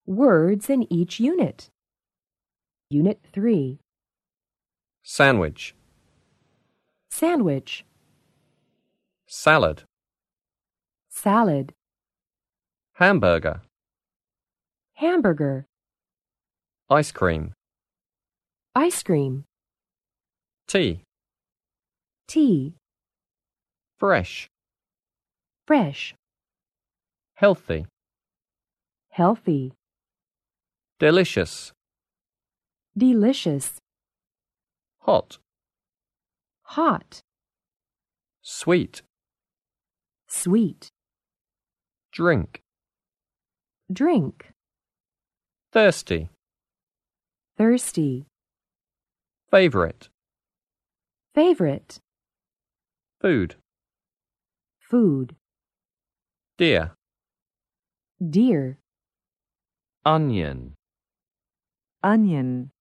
Words in each unit. Unit 3. Sandwich, Sandwich, salad, salad, hamburger, hamburger, ice cream, ice cream, tea, tea, fresh, fresh, healthy, healthy, delicious, delicious, hot, hot, sweet, sweet, drink, drink, thirsty, thirsty, favorite, favorite, food, food, dear, dear, onion, onion,